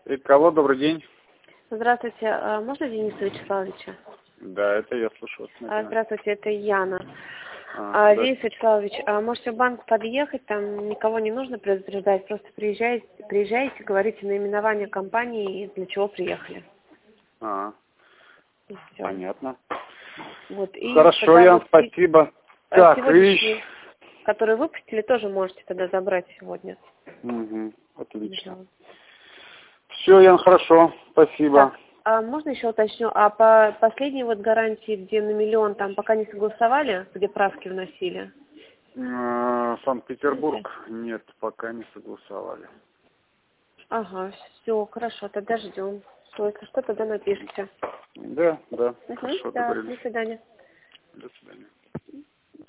И кого? Добрый день. Здравствуйте. Можно Дениса Вячеславовича? Да, это я слышу. Здравствуйте, это Яна. Да. Денис Вячеславович, можете в банк подъехать, там никого не нужно предупреждать, просто приезжаете, говорите наименование компании и для чего приехали. И всё. Понятно. Вот. И хорошо, Ян, спасибо. Так, сегодняшний, который выпустили, тоже можете тогда забрать сегодня. Угу, отлично. Все, Ян, хорошо, спасибо. Так, а можно еще уточню, а по последней вот гарантии, где на 1 миллион, там пока не согласовали, где правки вносили? Санкт-Петербург? Нет, пока не согласовали. Ага, все, хорошо, тогда ждем. Если что, тогда напишите. Да, хорошо, Да, договорились. до свидания. До свидания.